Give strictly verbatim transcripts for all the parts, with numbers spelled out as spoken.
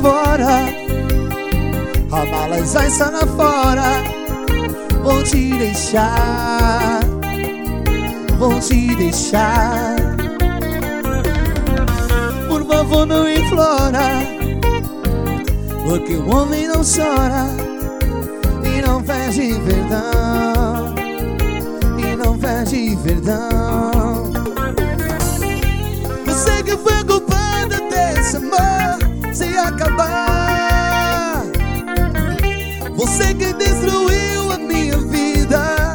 fora, a mala já está lá fora. Vou te deixar, vou te deixar. Por favor, não implora, porque o homem não chora e não pede perdão, e não pede perdão. Você que foi culpada desse amor se acabar, você que destruiu a minha vida,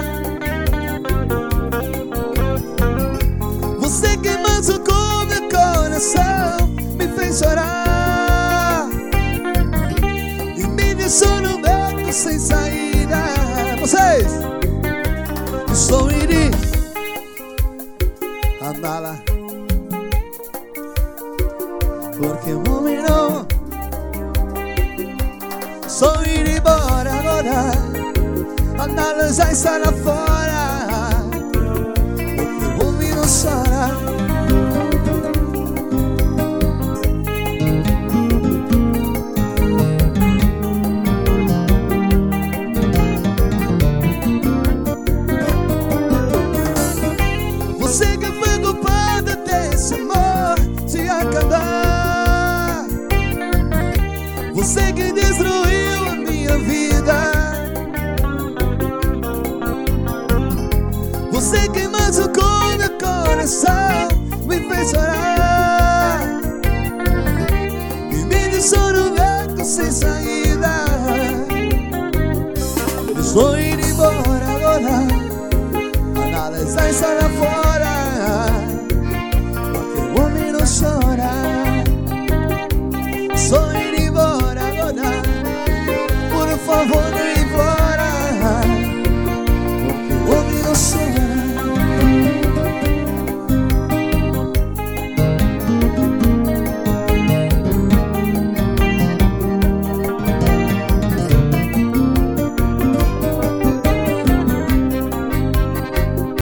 você que machucou meu coração, me fez chorar e me deixou no beco sem saída. Vocês, sou iri, anda lá, porque o homem não. Sou ir embora agora, a mala já está lá fora, porque o homem não chora. Você que foi culpada desse amor se acabar, você que destruiu a minha vida, você que machucou meu coração, me fez chorar e me deixou no beco sem saída. Estou indo embora agora, a nada está lá fora.